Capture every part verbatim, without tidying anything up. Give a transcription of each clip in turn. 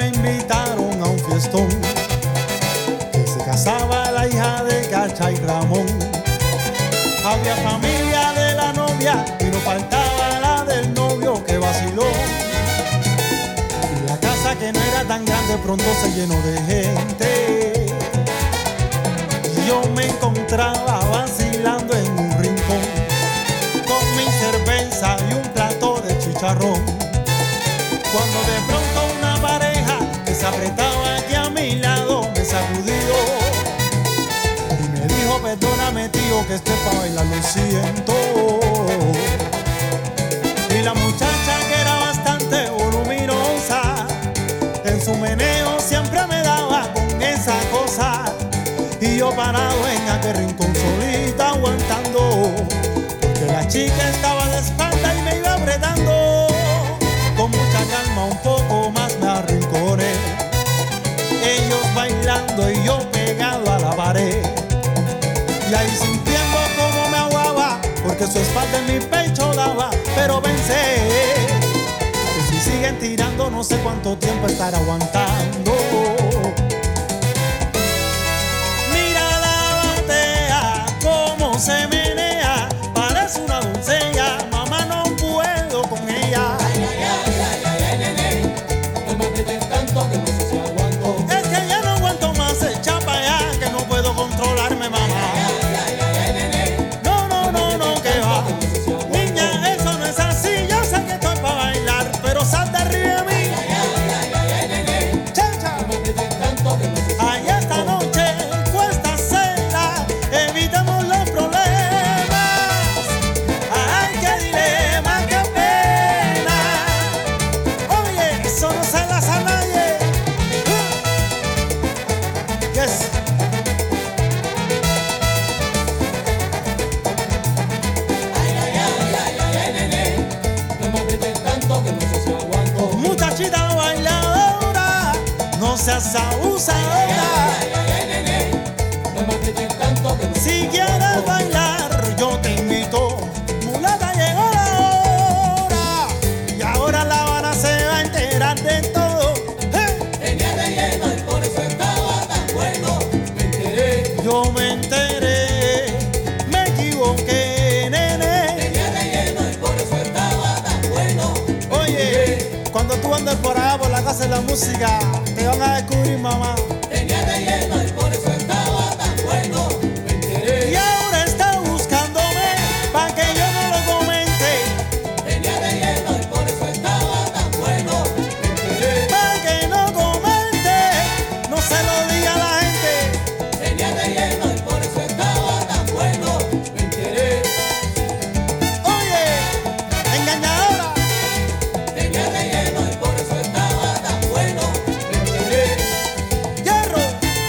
me invitaron a un fiestón que se casaba la hija de Cacha y Ramón. Había familia de la novia y no faltaba la del novio que vaciló. Y la casa, que no era tan grande, pronto se llenó de gente. Yo me encontraba vacilando en un rincón con mi cerveza y un plato de chicharrón, cuando de pronto una pareja que se apretaba aquí a mi lado me sacudió y me dijo: perdóname, tío, que estoy para bailar, lo siento. Y la muchacha, que era bastante voluminosa, en su meneo siempre me daba con esa cosa. Y yo parado en aquel rincón solita aguantando, porque la chica estaba de espalda y me iba apretando. Con mucha calma, un poco más me arrinconé, ellos bailando y yo pegado a la pared. Y ahí sintiendo como me ahogaba, porque su espalda en mi pecho daba. Pero pensé que si siguen tirando no sé cuánto tiempo estar aguantando. Se menea, parece una doncella, mamá, no puedo con ella. Ay, ay, ay, ay, ay, ay, nene, no me aprietes tanto que no sé si aguanto. Es que ya no aguanto más, echa pa' allá, que no puedo controlarme, mamá. Ay, ay, ay, ay, nene, no, no, no, no, que va. que no sé si aguanto. Niña, eso no es así, yo sé que estoy pa' bailar, pero sal de arriba de mí. Ay, ay, ay, ay, ay, nene, Chacha, no me aprietes tanto que no sé si aguanto. ay, esta noche cuesta hacerla, evitamos los problemas. Ay, qué dilema, qué pena. Oye, eso no se las a nadie. Yes. Ay, ay, ay, ay, ay, ay, nene, no me aprietes tanto que no sé si aguanto. Muchachita bailadora, no seas abusadora. Ay, ay, ay, nene, no me aprietes tanto que no sé si Si quieres bailar, yo te invito. Mulata, llegó la hora, y ahora La Habana se va a enterar de todo. ¡Hey! tenía relleno y por eso estaba tan bueno. Me enteré, Yo me enteré, me equivoqué, nene. tenía relleno y por eso estaba tan bueno. Oye, cuando tú andes por allá por la casa de la música, te van a descubrir, mamá. Tenía relleno y por eso estaba tan bueno. Me enteré, Y ahora está buscándome pa' que yo no lo comente, tenía relleno y por eso estaba tan bueno. Me enteré, pa' que no comente, no se lo diga a la gente. tenía relleno y por eso estaba tan bueno. Me enteré, Oye, engañadora, tenía relleno y por eso estaba tan bueno. Me enteré, hierro,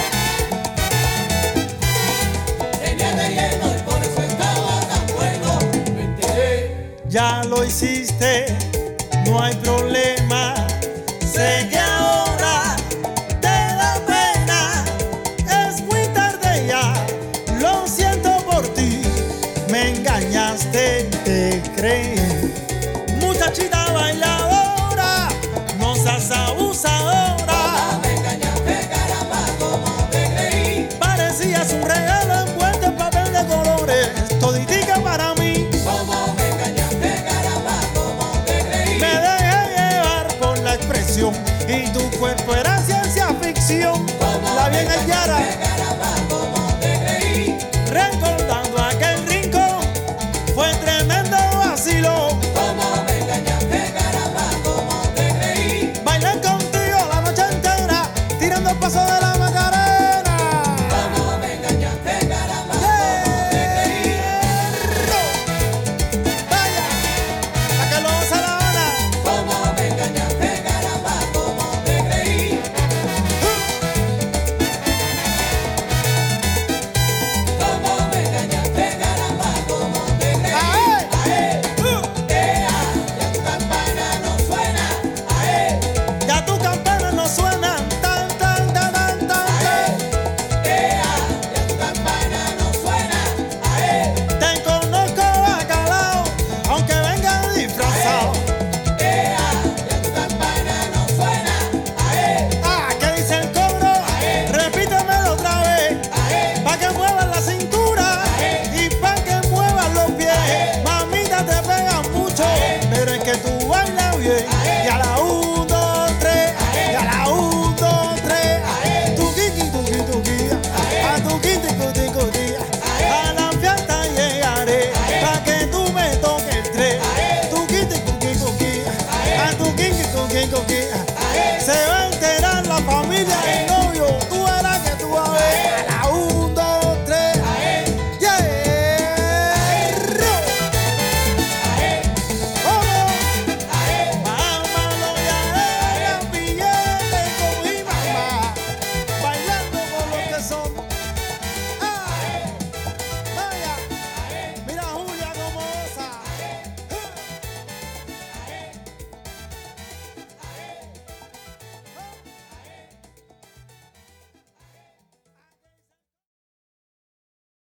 tenía relleno y por eso estaba tan bueno. Me enteré, ya lo hiciste, no hay problema. Sé que ahora te da pena, es muy tarde ya, lo siento por ti, me engañaste, te creí. Muchachita bailadora, no seas abusadora, me engañaste, caramba, como te creí. parecías un regalo envuelto en papel de colores, toditica para mí. Como me engañaste, caramba, como te creí. Me dejé llevar por la expresión y tu cuerpo era ciencia ficción. La bien hallada, Caramba, como